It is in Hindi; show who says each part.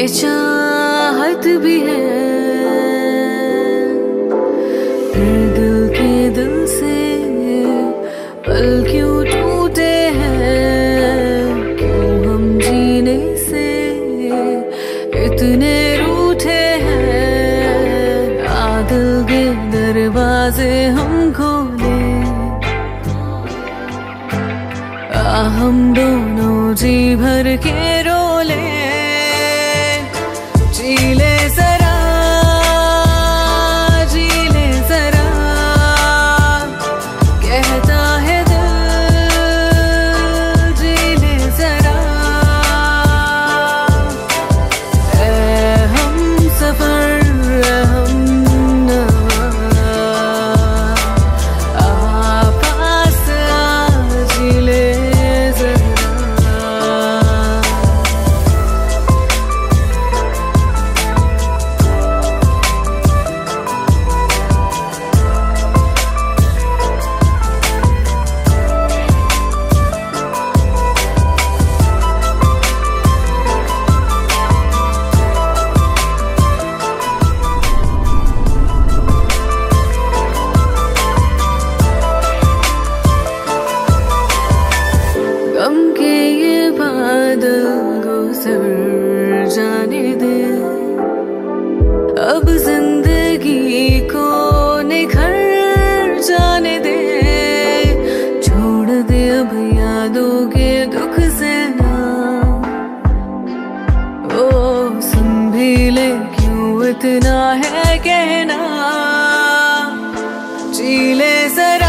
Speaker 1: ये चाहत भी है, फिर दिल के दिल से पल क्यों टूटे हैं, क्यों हम जीने से इतने रूठे हैं। आ दिल के दरवाजे हम खोले, आ हम दोनों जी भर के रोले, जी ले जरा, जी ले जरा, कहता है दिल, जी ले जरा। ऐ हम सफर हम पास आ, जी ले जरा। गम के ये बादल गुजर जाने दे, अब जिंदगी को निखर जाने दे, छोड़ दे अब यादों के दुख से ना, ओ सुन भी ले क्यों इतना है कहना, जी ले जरा।